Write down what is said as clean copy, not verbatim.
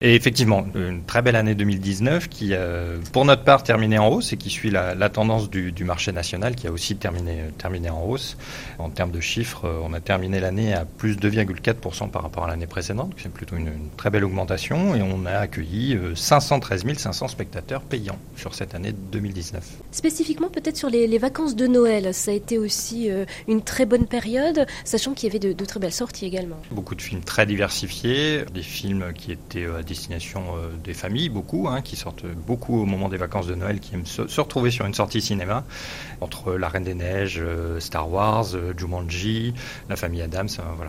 Et effectivement, une très belle année 2019 qui, pour notre part, terminé en hausse et qui suit la tendance du marché national qui a aussi terminé en hausse. En termes de chiffres, on a terminé l'année à plus 2,4% par rapport à l'année précédente. C'est plutôt une très belle augmentation et on a accueilli 513 500 spectateurs payants sur cette année 2019. Spécifiquement peut-être sur les vacances de Noël, ça a été aussi une très bonne période, sachant qu'il y avait de très belles sorties également. Beaucoup de films très diversifiés, des films qui étaient à destination des familles, beaucoup, qui sortent beaucoup au moment des vacances de Noël, qui aiment se retrouver sur une sortie cinéma, entre La Reine des Neiges, Star Wars, Jumanji, La Famille Adams, voilà.